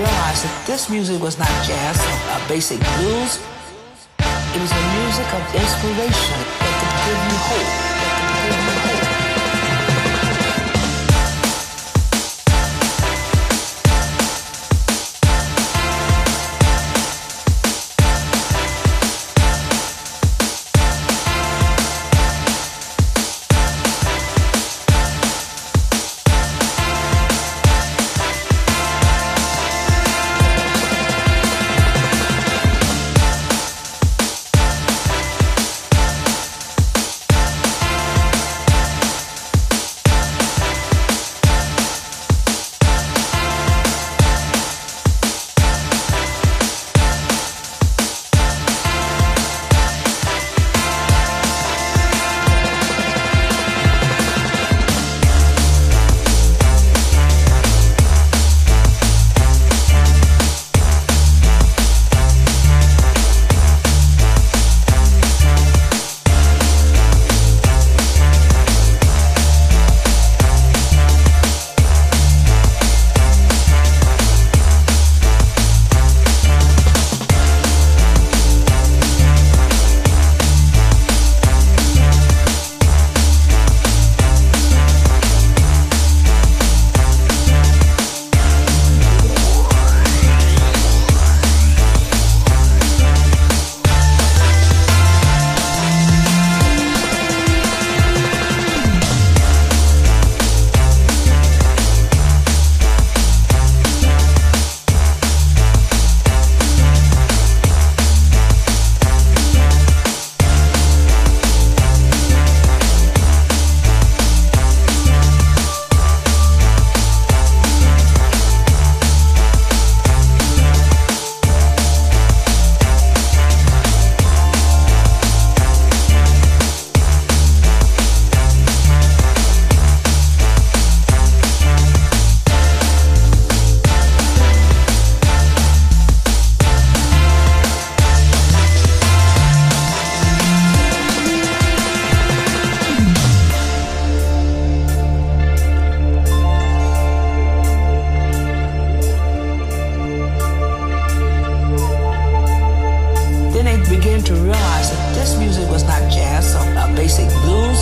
realize that this music was not jazz or basic blues. It was the music of inspiration that could give you hope, that could give you hope. To realize that this music was not jazz or basic blues.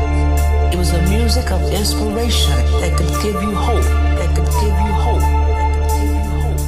It was the music of inspiration that could give you hope, that could give you hope, that could give you hope.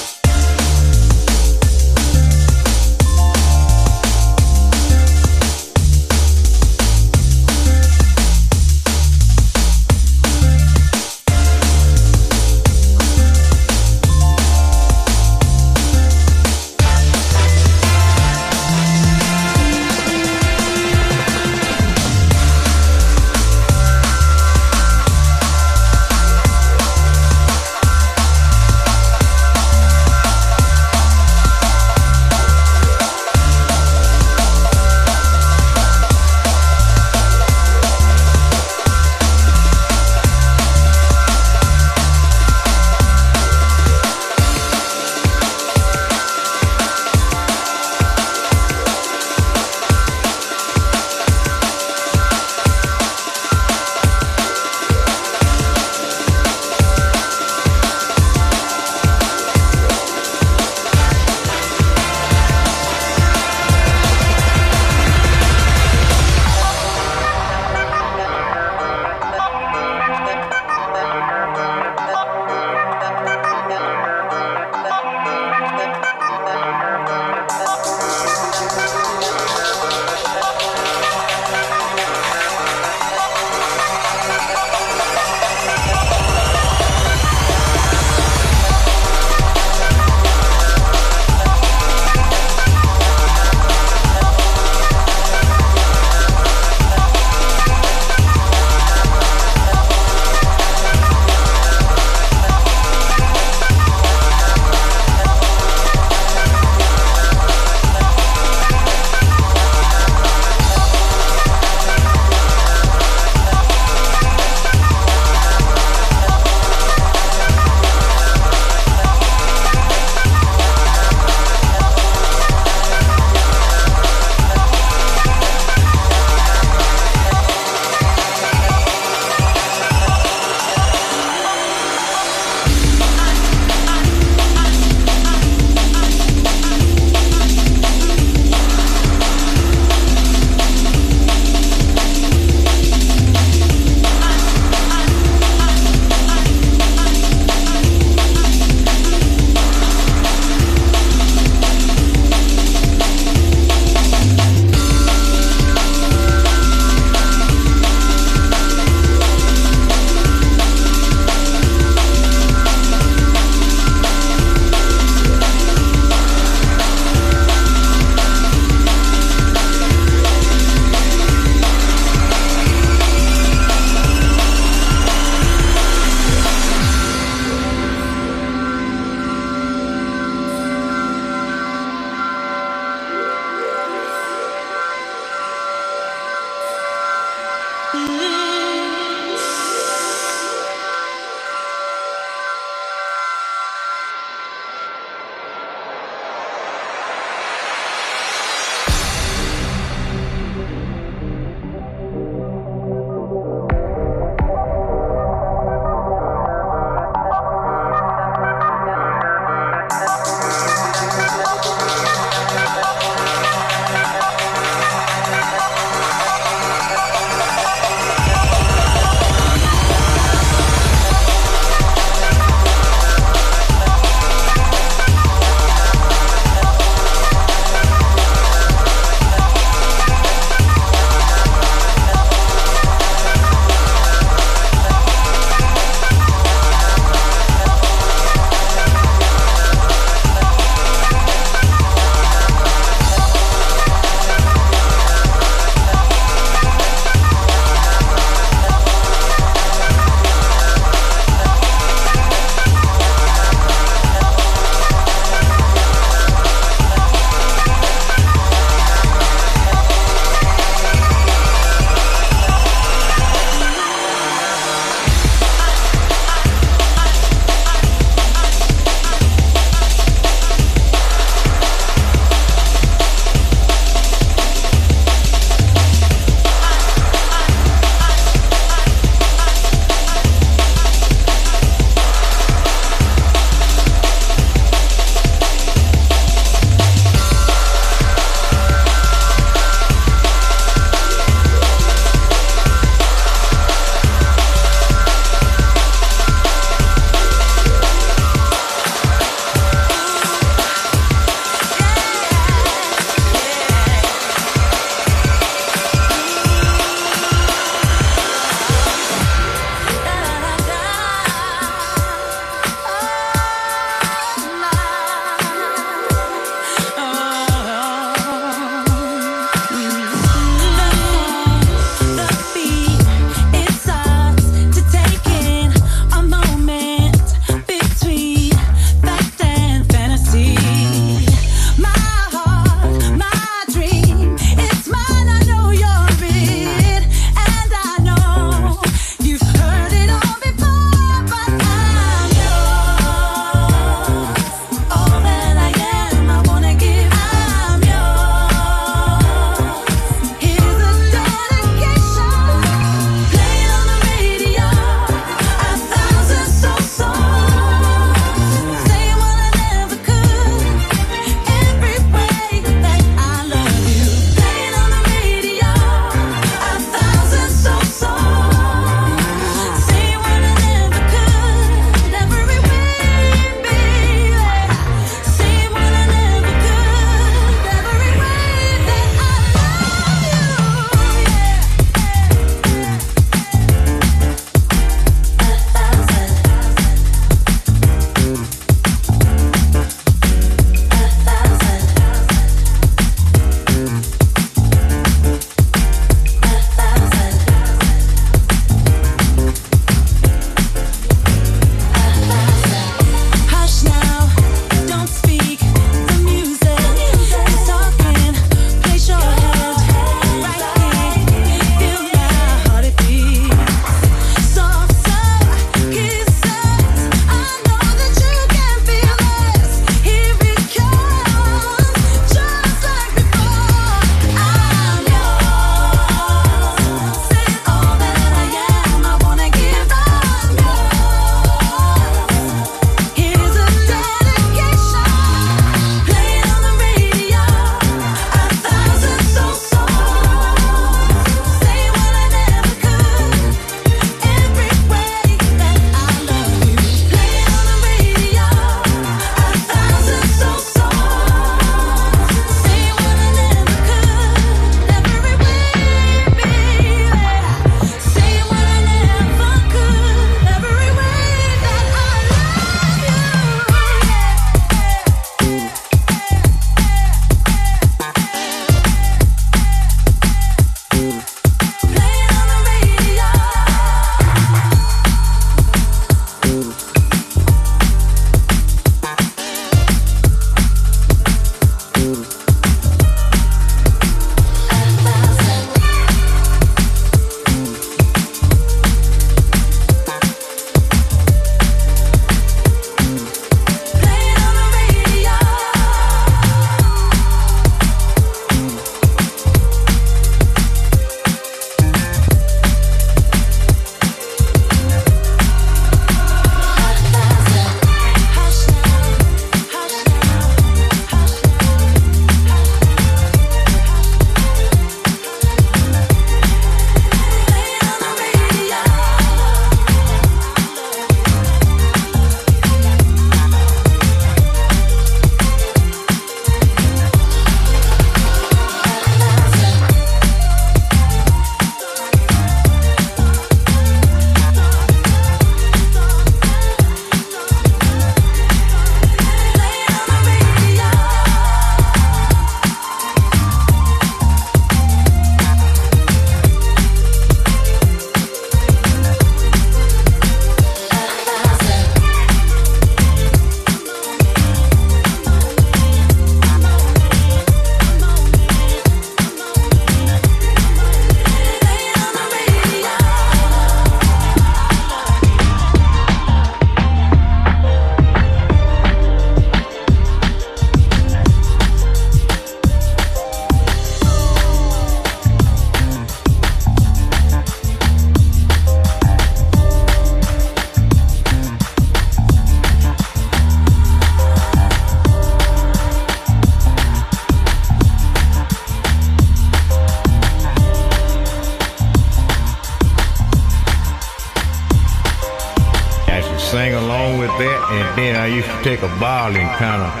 sing along with that, and then I used to take a ball and kind of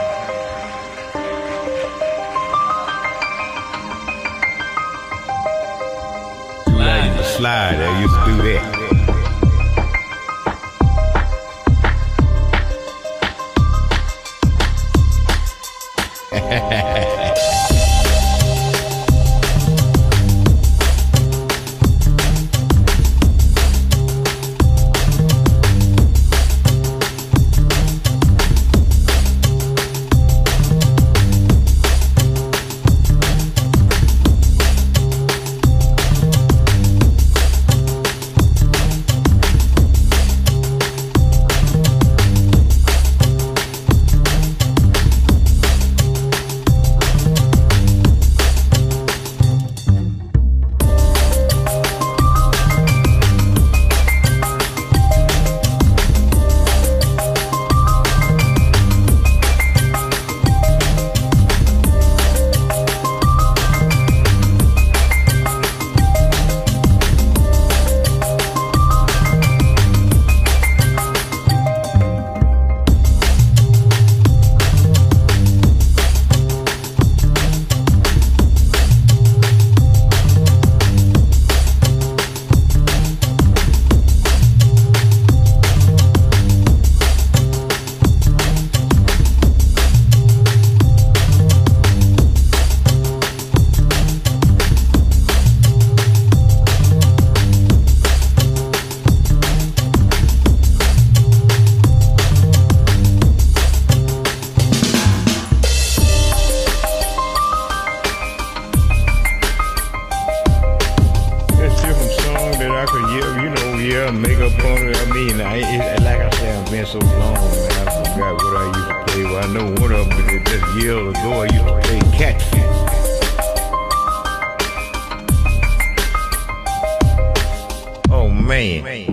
slide. I used to do that. Makeup on it. I mean, like I said, I've been so long, man. I forgot what I used to play. Well, I know one of them just years ago. I used to play catfish. Oh man.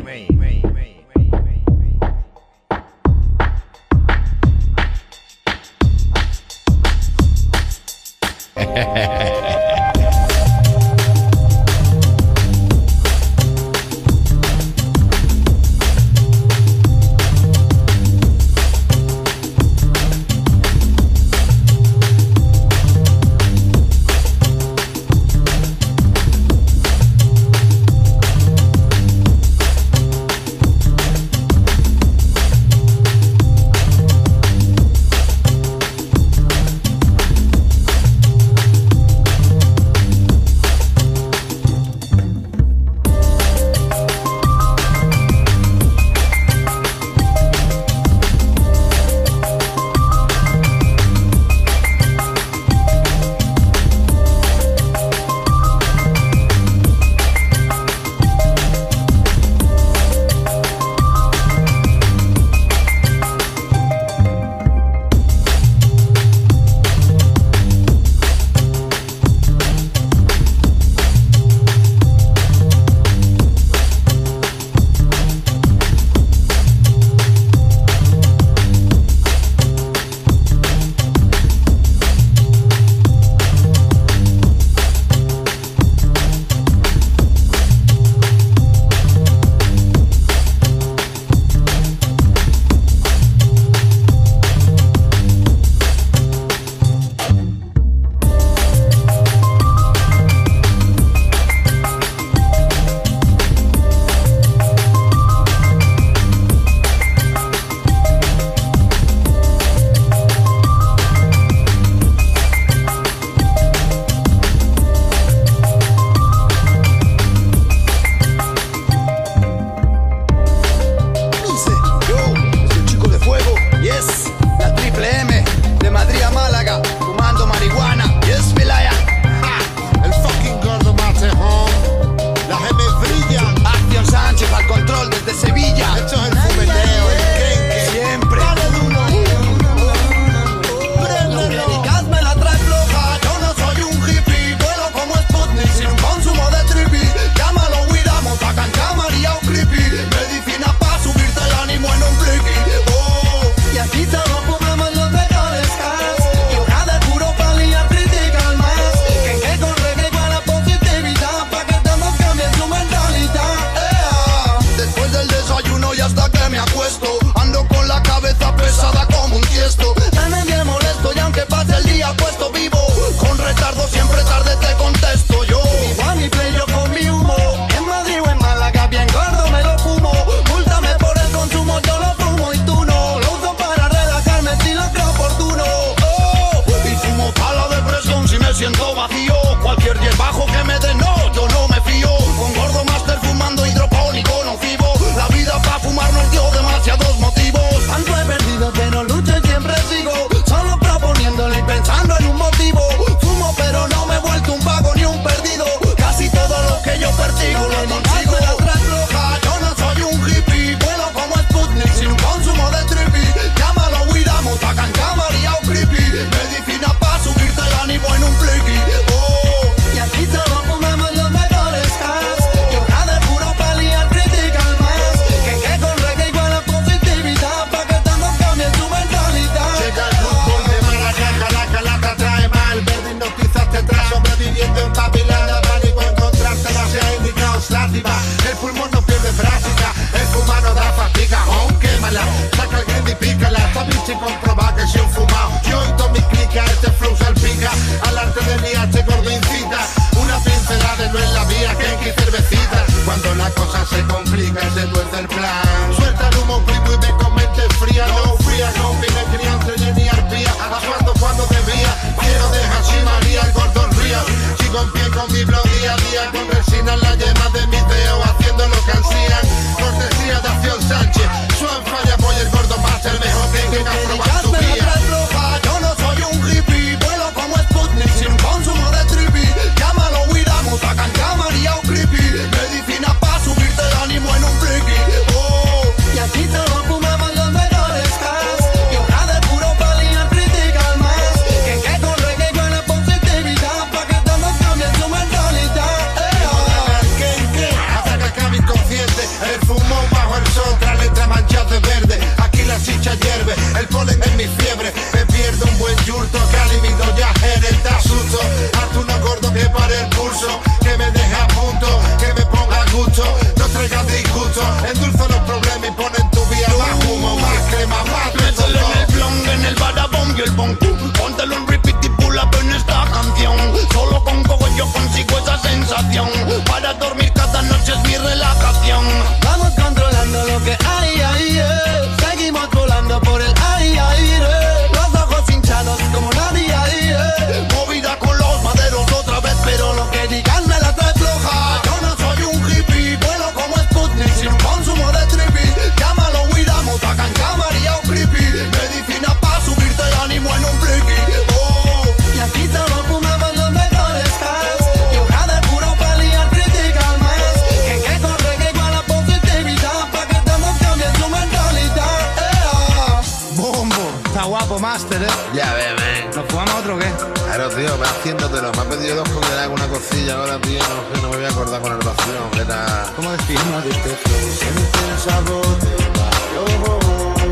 guapo, Master, Ya ves, man. ¿Nos jugamos otro o qué? Claro, tío, ve haciéndotelo. Me ha pedido dos porque le hago una cosilla ahora, tío. No sé, no me voy a acordar con el vacío. Era... ¿Cómo decís? Uno de este flow, siente el sabor de barrio.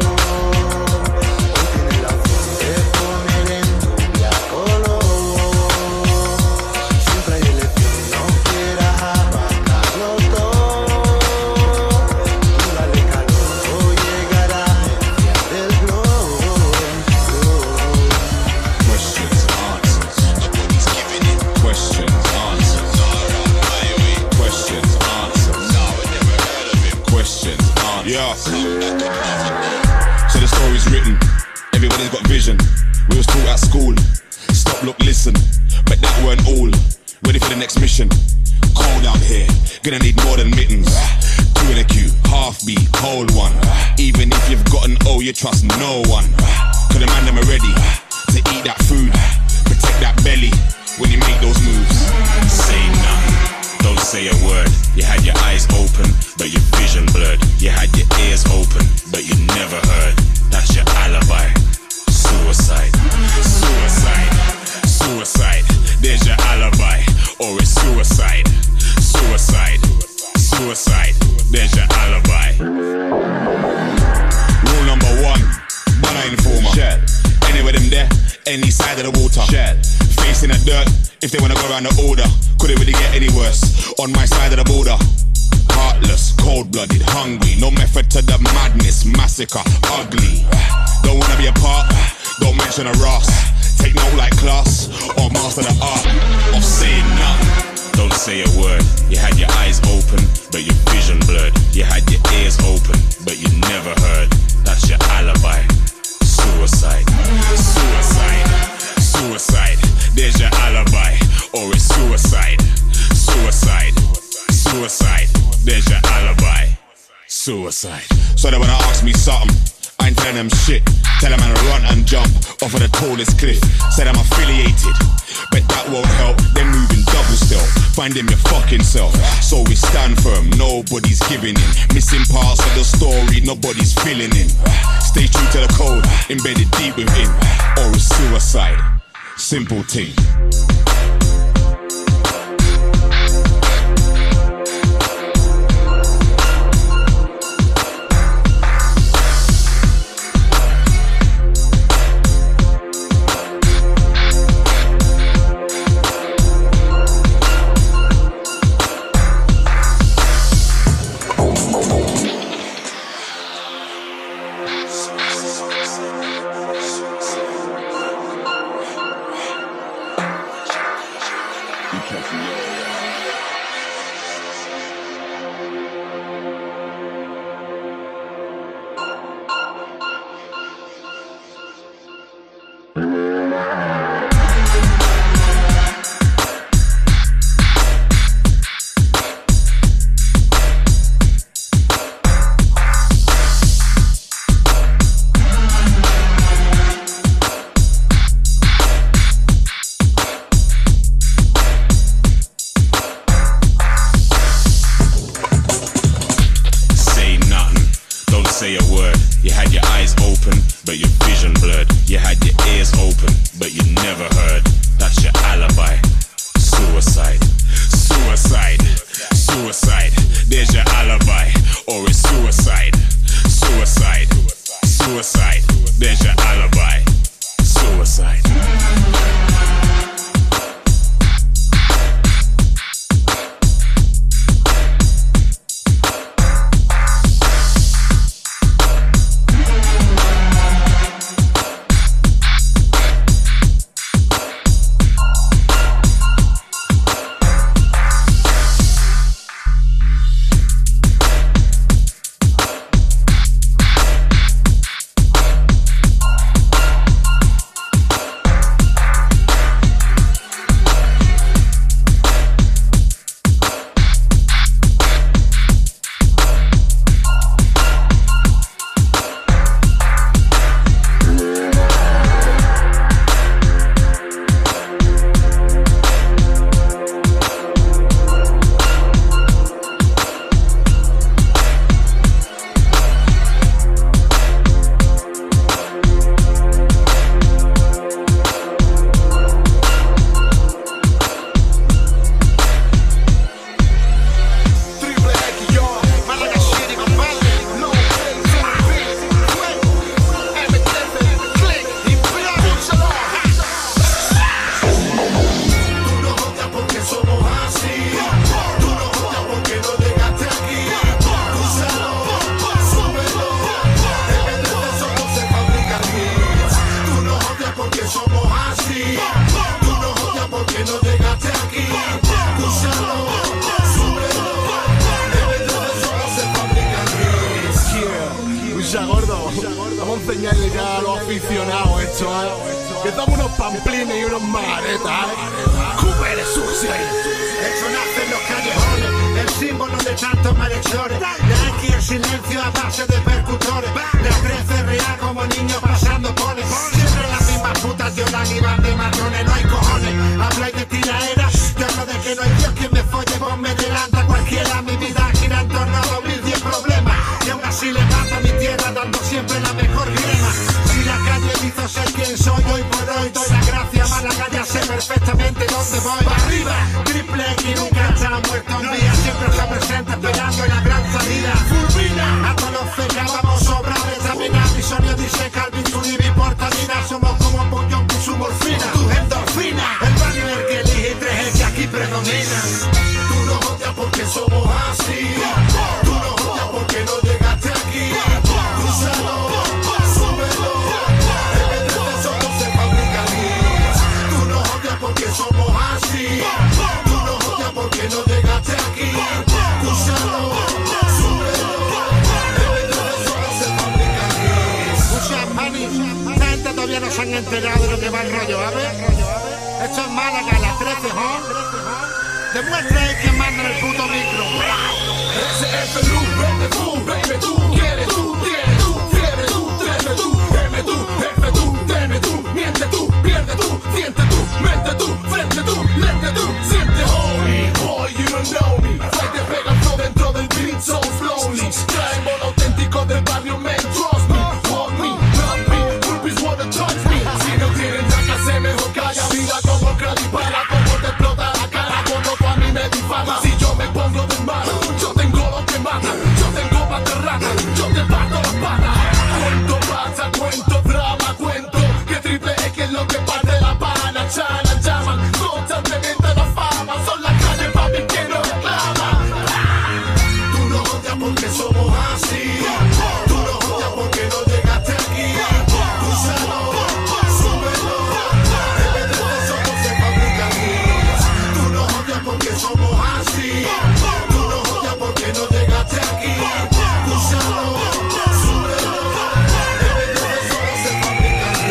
Hoy tienes la opción de poner en tu día color. Siempre hay elección, no quieras abarcarlo todo. Tú dale calor, hoy llegará el día del glow. Questions, answers. Nobody's giving it. Questions, answers. Questions, answers. No, I never heard of him. Questions, answers. Yeah. So the story's written. Everybody's got vision. We was taught at school. Stop, look, listen. But that weren't all. Ready for the next mission. Cold out here. Gonna need more than mittens. Two in a queue. Half beat. Cold one. Even if you've got an O, you trust no one. Cause the man them are ready to eat that food. Protect that belly when you make those moves. Say nothing. Don't say a word. You had your eyes open, but your vision blurred. You had your ears open, but you never heard. That's your alibi. Suicide. Suicide. Suicide. There's your alibi. Or it's suicide. Suicide. Suicide. There's your alibi. Rule number one. Banana informer. Shell. Anywhere them there, any side of the water. Shell. Facing the dirt, if they wanna go around the order. Could it really get any worse? On my side of the border. Heartless, cold-blooded, hungry. No method to the madness, massacre, ugly. Don't wanna be a part, don't mention a Ross. Take no like class, or master the art of saying nothing. Don't say a word. You had your eyes open, but your vision blurred. You had your ears open, but you never heard. That's your alibi. Suicide. Suicide. Suicide. There's your alibi. Or it's suicide. Suicide. Suicide. There's your alibi. Suicide. So they wanna ask me something, I ain't telling them shit. Tell them I'm gonna run and jump off of the tallest cliff. Said I'm affiliated, but that won't help. They're moving double stealth, finding your fucking self. So we stand firm, nobody's giving in. Missing parts of the story, nobody's filling in. Stay true to the code, embedded deep within. Or it's suicide, simple thing. Say a word. You had your eyes open, but your vision blurred. You had your ears open, but you never heard. That's your alibi. Suicide. Suicide. Suicide. There's your alibi. Or it's suicide. Suicide. Suicide. There's your alibi. Suicide. gordo. Vamos a enseñarle ya a los aficionados esto, que somos unos pamplines y unos magaretas. ¡Cooper sucio! Eso nace en los callejones, el símbolo de tantos malhechores. De aquí el silencio a base de percutores. De 13 real como niños pasando poles. Siempre las mismas putas lloran y van de marrones, no hay cojones. Habláis de tiraera, yo hablo de que no hay Dios quien me folle, vos me delanta cualquiera. Mi vida gira en torno a 2010 problemas. Y aún así levanto mi tierra dando siempre la mejor crema. Si la calle me hizo ser quien soy hoy por hoy, doy la gracia, Málaga ya sé perfectamente dónde voy. ¡Pa' arriba! Triple X nunca está muerto un día, siempre está presente esperando en la gran salida. Fulmina a todos los fecas, vamos sobrar, examina mi sonido, dice Calvin, Zuribi, Portadina. Somos como un bullón con su morfina, tu endorfina. El baño es el que elige, 3 que aquí predomina. Tú no odias porque somos así. Tú no odias porque no llegaste aquí. Cruzalo, súbelo. El de solo se fabrica aquí. Tú no odias porque somos así. Tú no odias porque no llegaste aquí. Cruzalo, súbelo. El de solo se fabrica aquí. Escucha, mani, esta gente todavía no se han enterado de lo que va el rollo, a ver. Esto es Málaga, las 13, demuestra quién manda en el puto micro. SFLU, vende tú, quieres tú, tienes tú, fiebre tú, treme tú, M tú, F tú, teme tú, miente tú, pierde tú, siente tú, mente tú, frente tú, lente tú, siente holy, boy, you don't know me. Fue te pega el flow dentro del beat, so slowly. Traemos lo auténtico del barrio, man, trust me, want me, love me, groupies wanna touch me. Si no tienen ya clase, mejor calla, mira como dispara, como te explota la cara, cuando tú a mí me difama. Si yo me pongo de mano, yo tengo lo que mata, yo tengo baterrata, yo te parto las patas. Cuento pasa, cuento drama, cuento que Triple X es lo que parte la pana. Chana, llaman constantemente la fama, son las calles papi que no reclaman. Tú no odias porque somos así. Tú no odias porque no llegaste aquí. Cruzalo, súbelo. El de solo se fabrica aquí. Tú no odias porque somos así. Tú no odias porque no llegaste aquí. Cruzalo, súbelo. El de solo se fabrica aquí.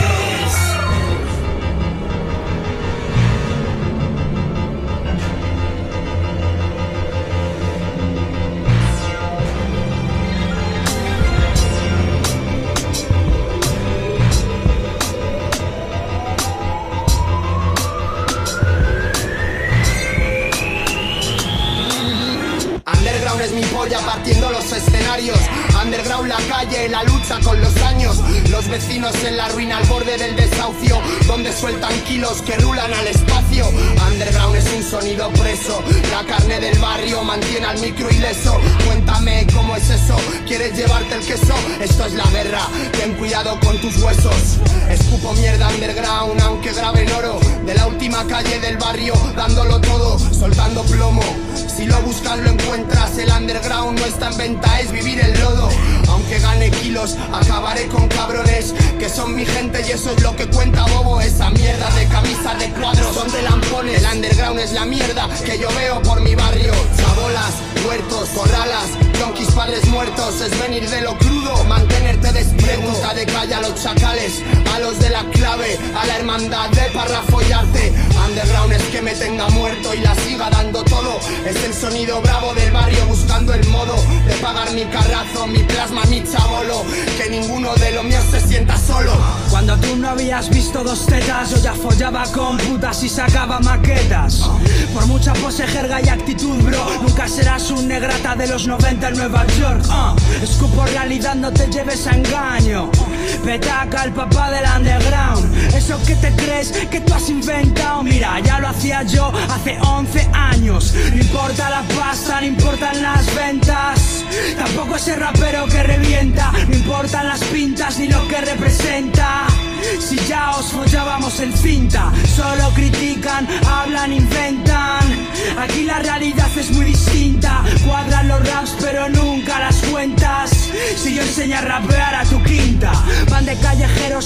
Underground es mi polla partiendo los escenarios. Underground la calle, la lucha con los años. Los vecinos en la ruina al borde del desahucio, donde sueltan kilos que rulan al espacio. Underground es un sonido preso, la carne del barrio mantiene al micro ileso. Cuéntame cómo es eso, ¿quieres llevarte el queso? Esto es la guerra, ten cuidado con tus huesos. Escupo mierda underground aunque grabe en oro. De la última calle del barrio dándolo todo, soltando plomo. Si lo buscas lo encuentras, el underground no está en venta, es vivir el lodo. Aunque gane kilos, acabaré con cabrones que son mi gente y eso es lo que cuenta bobo. Esa mierda de camisas de cuadros son de lampones. El underground es la mierda que yo veo por mi barrio. Chabolas, huertos, corralas, yonkis, padres muertos. Es venir de lo crudo, mantenerte despierto. Pregunta de calle a los chacales, a los de la clave, a la hermandad de para follarte. Underground es que me tenga muerto y la siga dando todo. Es el sonido bravo del barrio buscando el modo de pagar mi carrazo, mi plasma, mi chabolo. Que ninguno de los míos se sienta solo. Cuando tú no habías visto 2 tetas, yo ya follaba con putas y sacaba maquetas. Por mucha pose, jerga y actitud, bro, nunca serás un negrata de los 90 en Nueva York. Escupo realidad, no te lleves a engaño. Petaca, el papá del underground. Eso que te crees que tú has inventado, mira, ya lo hacía yo hace 11 años. No importa la pasta, no importan las ventas, tampoco ese rapero que revienta. No importan las pintas ni lo que representa. Si ya os follábamos en cinta, solo critican, hablan, inventan. Aquí la realidad es muy distinta. Cuadran los raps pero nunca las cuentas. Si yo enseño a rapear a tu quinta, van de callejeros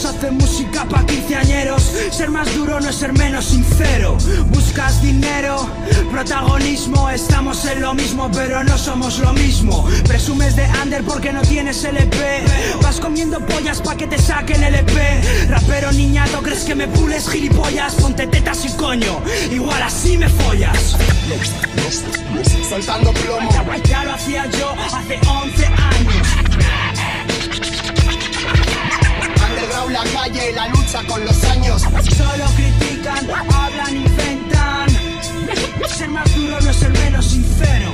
Todos hacen música pa' quinceañeros. Ser más duro no es ser menos sincero. Buscas dinero, protagonismo. Estamos en lo mismo pero no somos lo mismo. Presumes de under porque no tienes LP. Vas comiendo pollas pa' que te saquen el EP. Rapero niñato, ¿crees que me pules, gilipollas? Ponte tetas y coño, igual así me follas. Soltando plomo. Ya lo hacía yo hace 11 años. Underground, la calle, la lucha con los años. Solo critican, hablan, inventan. Ser más duro no es ser menos sincero.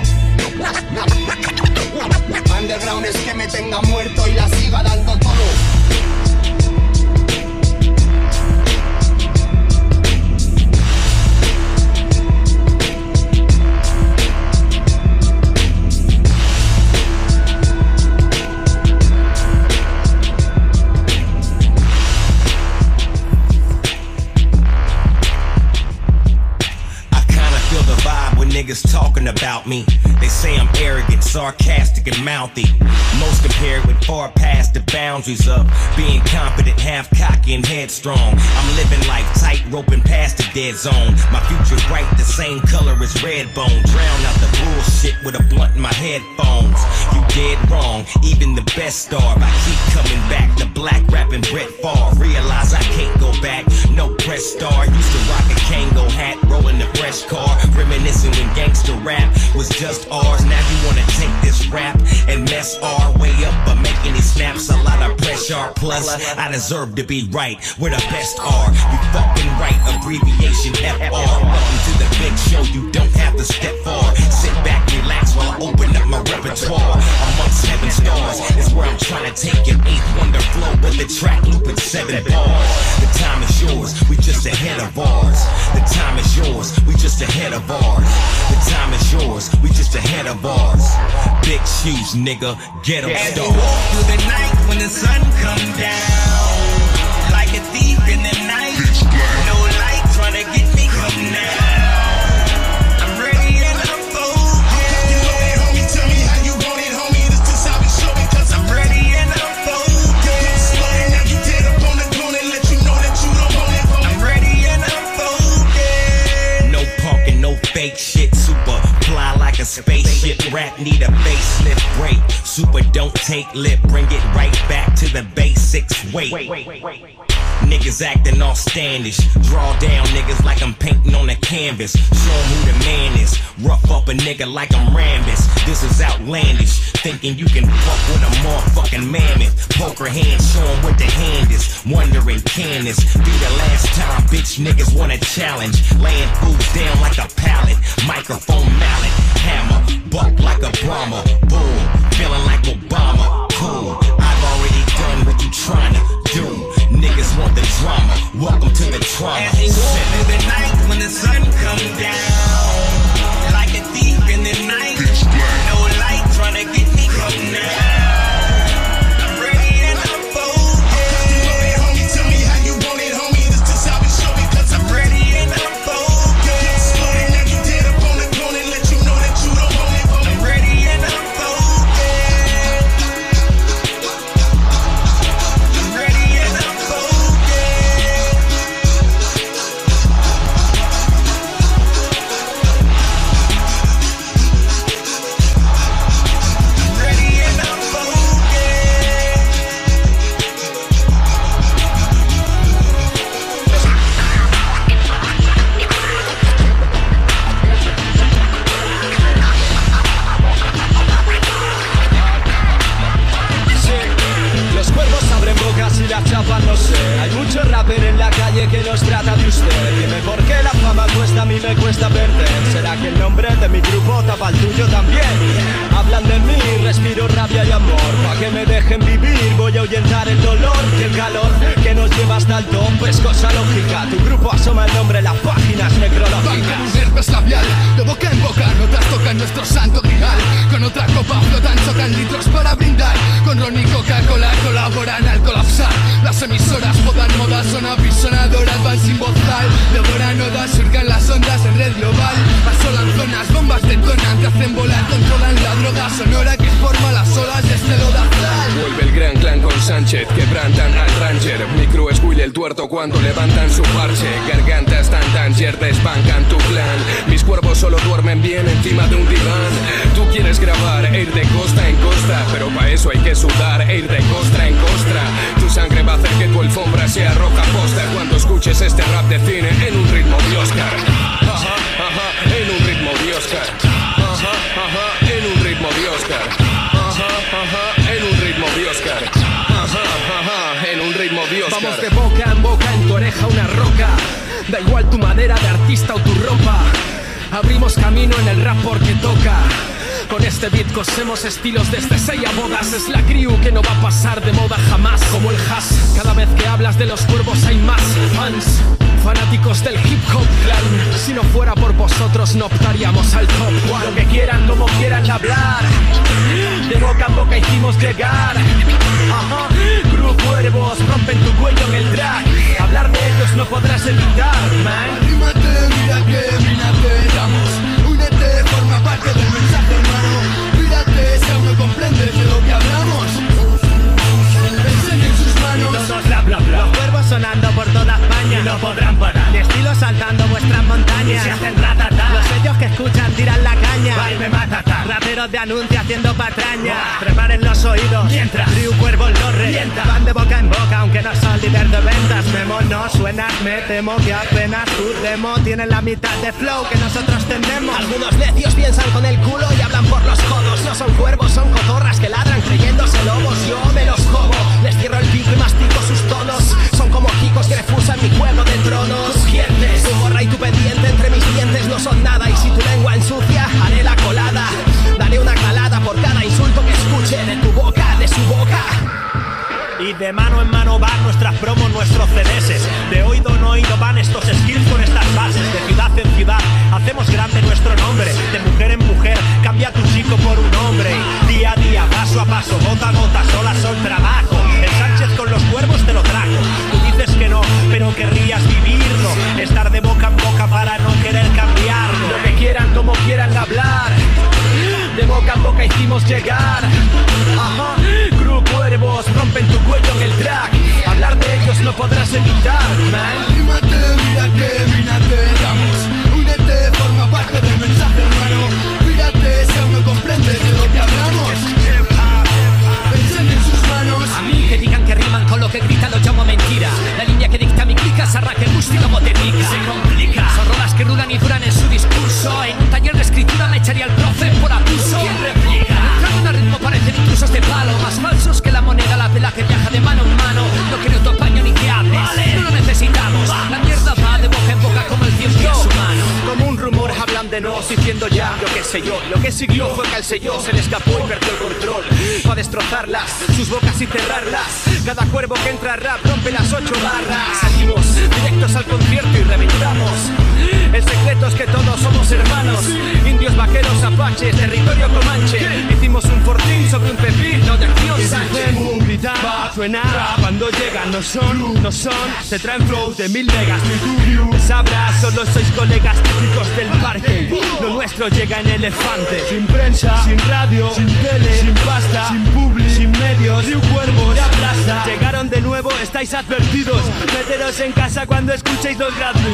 Underground es que me tenga muerto y la siga dando todo. Niggas talking about me. They say I'm arrogant, sarcastic, and mouthy. Most compare with far past the boundaries of being confident, half cocky and headstrong. I'm living life tight, roping past the dead zone. My future's bright, the same color as red bone. Drown out the bullshit with a blunt in my headphones. You dead wrong, even the best starve. I keep coming back, the black rapping Brett Favre. Realize I can't go back, no press star. Used to rock a Kango hat, rolling the fresh car, reminiscing when gangster rap was just ours. Now you wanna take this rap and mess our way up by making these snaps. A lot of pressure, plus I deserve to be right where the best are. You fucking right, abbreviation FR. Welcome to the big show, you don't have to step far. Sit back, relax while I open up my repertoire. Amongst heaven stars is where I'm trying to take your eighth wonder flow with the track loop at 7 bars. The time is yours, we just ahead of ours. The time is yours, we just ahead of ours. The time is yours, we just ahead of ours. Big shoes, nigga, get 'em As we started. walk through the night when the sun comes down, like a thief in the night, no light trying to get me, come now. I'm ready and I'm focused. You want it, homie, tell me how you want it, homie. This is how we show it, cause I'm Ready and I'm focused. sliding. Now you dead up on the corner, let you know that you don't want it, homie. I'm ready and I'm focused. No punk and no fake shit. Super fly like a spaceship. Rap need a facelift. Break. Super don't take lip. Bring it right back to the basics. Wait. Niggas acting all standish. Draw down niggas like I'm painting on a canvas. Show 'em who the man is. Rough up a nigga like I'm Rambis. This is outlandish. Thinking you can fuck with a motherfucking mammoth. Poker hand, show 'em what the hand is. Wondering, can this be the last time bitch niggas wanna challenge? Laying fools down like a pallet. Microphone mallet. Hammer. Buck like a Brahma. Boom. Feeling like Obama. Cool. I've already done what you trying to do. Niggas want the drama. Welcome to the trauma. As we walk through the night when the sun comes down, like a thief in the night, no light trying to get me, come now. I'm ready and I'm focused. You want it, homie, tell me how you want it, homie. This is how we show it, cause I'm I'm ready and I'm focused. sliding. Now you dead up on the corner, let you know that you don't want it, homie. I'm ready and I'm focused. I'm ready and I'm focused. I'm ready and I'm Los cuervos abren bocas y la chapan, no sé. Hay mucho rapper en la calle que nos trata de usted. Dime por qué la fama cuesta, a mí me cuesta perder. ¿Será que el nombre de mi grupo tapa el tuyo también? Hablan de mí, respiro rabia y amor. Pa' que me dejen vivir, voy a ahuyentar el dolor. Y el calor que nos lleva hasta el top es cosa lógica. Tu grupo asoma el nombre en las páginas Van con un necrológicas. herpes labial, de boca en boca, notas tocan nuestro santo grial. Con otra copa flotan, chocan litros para brindar. Con ron y Coca-Cola colaboran al colapsar. Las emisoras podan modas, son apisonadoras, van sin bozal. Devoran odas, surcan las ondas en red global. Asolan zonas, bombas detonan, te hacen volar, controlan la droga sonora que forma las olas de este lodazal. Vuelve el gran clan con Sánchez, quebrantan al Ranger. Mi crew es Will el tuerto cuando levantan su parche. Gargantas tan yerdes bancan tu clan. Mis cuervos solo duermen bien encima de un diván. Tú quieres grabar e ir de costa en costa, pero para eso hay que sudar e ir de costra en costra. Tu sangre va a hacer que tu alfombra sea roja posta cuando escuches este rap de cine en un ritmo de Oscar. Ajá, ajá, en un ritmo de Oscar. Ajá, ajá, en un ritmo de Oscar. Ajá, ajá, en un ritmo de Oscar. Ajá, ajá, en un ritmo de Oscar. Vamos de boca en boca, en tu oreja una roca. Da igual tu madera de artista o tu ropa. Abrimos camino en el rap porque toca. Con este beat cosemos estilos desde 6 a bodas. Es la crew que no va a pasar de moda jamás. Como el hash, cada vez que hablas de los cuervos hay más fans, fanáticos del hip hop clan. Si no fuera por vosotros no optaríamos al top one. Lo que quieran, como quieran hablar, de boca en boca hicimos llegar. Ajá. Crew cuervos rompen tu cuello en el track. Hablar de ellos no podrás evitar, man. Arrímate, mira que damos. Únete, forma parte del mensaje, hermano. Mírate, si aún no comprendes de lo que hablamos. Enseñen sus manos. Todos bla bla bla. Los cuervos sonando por toda España. Y no podrán parar. Mi estilo saltando vuestras montañas. Y se hacen ratata. Los sellos que escuchan tiran la caña. Baile matata. Raperos de anuncio haciendo patraña. Preparen los oídos. Mientras Crew Cuervos los revientan. Van de boca en boca aunque no son líder de ventas. Memo no suena, me temo que apenas tu demo tiene la mitad de flow que nosotros tenemos. Algunos necios piensan con el culo y hablan por los codos. No son cuervos, son cotorras que ladran creyéndose lobos. Yo me los como, les cierro el pico y mastico sus tonos. Son como jicos que refusan mi juego de tronos. Crujientes, tu gorra y tu pendiente entre mis dientes no son nada. Y si tu lengua ensucia, haré la colada. Daré una calada por cada insulto que escuche de tu boca, de su boca. Y de mano en mano van nuestras promos, nuestros CDs. De oído en oído van estos skills con estas bases. De ciudad en ciudad hacemos grande nuestro nombre. De mujer en mujer cambia tu chico por un hombre. Día a día, paso a paso, gota a gota, solas son trabajo. El Sánchez con los cuervos te lo trajo. Tú dices que no, pero querrías vivirlo. Estar de boca en boca para no querer cambiarlo. Lo que quieran, como quieran hablar, de boca en boca hicimos llegar. Ajá. Crew Cuervos rompen tu cuello en el track. Hablar de ellos no podrás evitar, man. Arrímate, mira que damos. Únete, forma parte del mensaje, hermano. Mírate, si aún no comprendes de lo que hablamos. Enseñen sus manos. A mí que digan que riman con lo que gritan lo llamo mentira. La línea que dicta mi clica es arranque gusti como te pica. Se complica. Son rolas que rulan y duran en su discurso. En un taller de escritura me echaría al profe por abuso. ¿Quién replica? Entrando a ritmo parecen intrusos de palo. Más falsos que la moneda, la vela que viaja de mano en mano. No quiero tu apaño ni que hables, vale. No lo necesitamos. La mierda va de boca en boca como el tiempo es humano. Como un rumor hablan de nos diciendo ya lo que sé yo. Lo que siguió fue que al sello se le escapó y perdió el control. Va a destrozarlas, sus bocas y cerrarlas. Cada cuervo que entra a rap rompe las 8 barras. Salimos directos al concierto y reventamos. El secreto es que todos somos hermanos. Indios, vaqueros, apaches, territorio comanche. Hicimos un fortín sobre un pepino de acción Sánchez. Un gritar, va a suenar. Cuando llegan no son, te traen flows de 1000 megas. Ni tú sabrás, solo sois colegas típicos del parque. Lo nuestro llega en elefante. Sin prensa, sin radio, sin tele, sin pasta, sin publi, sin medios, ni un cuervo de plaza. Llegaron de nuevo, estáis advertidos. Meteros en casa cuando escuchéis los gratuitos.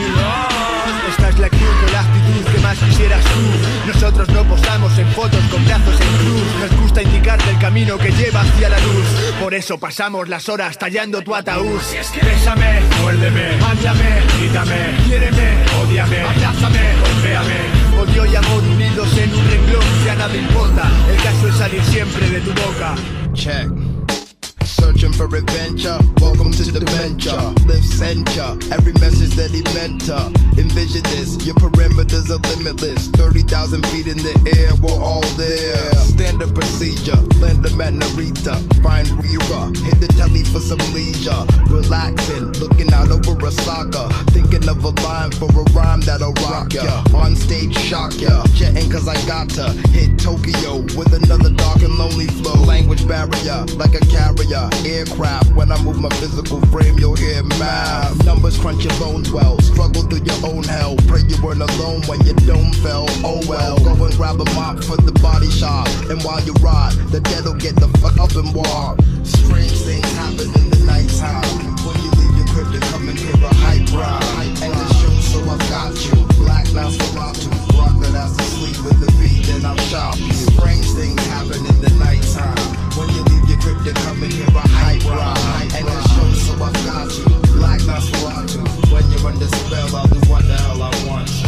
Esta es la actitud con la actitud que más quisieras tú. Nosotros no posamos en fotos con brazos en cruz. Nos gusta indicarte el camino que lleva hacia la luz. Por eso pasamos las horas tallando tu ataúd. Bésame, muérdeme, háblame, quítame, quiéreme, ódiame, abrázame, golpéame. Odio y amor unidos en un renglón, ya nada importa. El caso es salir siempre de tu boca. Check. Searching for adventure, welcome to the venture. Live censure, every message that he meant to. Envision this, your perimeters are limitless. 30,000 feet in the air, we're all there. Standard procedure, land them at Narita. Find Rira, hit the telly for some leisure. Relaxing, looking out over a saga. Thinking of a line for a rhyme that'll rock ya. On stage, shock ya. Jetting cause I got to hit Tokyo with another dark and lonely flow. Language barrier, like a carrier. Aircraft, when I move my physical frame, you'll hear math. Numbers crunch your bones well. Struggle through your own hell. Pray you weren't alone when your dome fell. Oh well, go and grab a mop for the body shop. And while you rot, the dead'll get the fuck up and walk. Strange things happen in the nighttime. When you leave your crib to come and hear a hype ride. And the show, so I've got you. Black Nosferatu, rock that has to sleep with the beat, then I'll chop you. Strange things happen in the nighttime. When you leave your crib to come and hear a hype ride. And the show, so I've got you. Black Nosferatu, when you're under spell, I'll do what the hell I want to.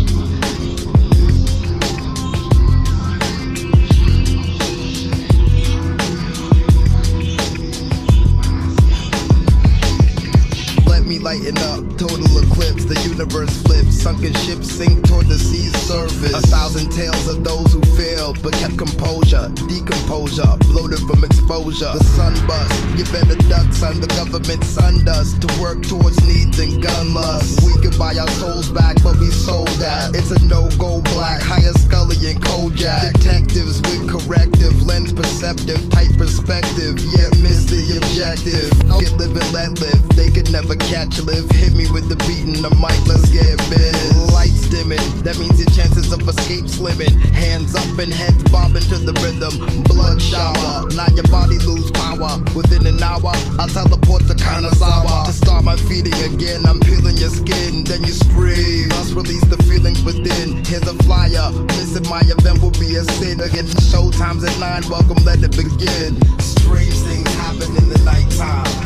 Lighten up, total eclipse, the universe flips. Sunken ships sink toward the sea's surface. 1,000 tales of those who failed but kept composure. Decomposure, bloated from exposure. The sun bust, you better duck, son. The government sunned us to work towards needs and gun lust. We could buy our souls back, but we sold that. It's a no-go black, higher Scully and Kojak. Detectives with corrective, lens perceptive, tight perspective. Yeah, miss the objective. Get live and let live, they could never catch live. Hit me with the beat and the mic, let's get biz. Lights dimming, that means your chances of escape slimming. Hands up and heads bobbing to the rhythm. Blood shower, now your body lose power. Within an hour, I'll teleport to Kanazawa. To start my feeding again, I'm peeling your skin. Then you scream, must release the feelings within. Here's a flyer, missing my event will be a sin. Again, showtime's at 9, welcome, let it begin. Strange things happen in the nighttime.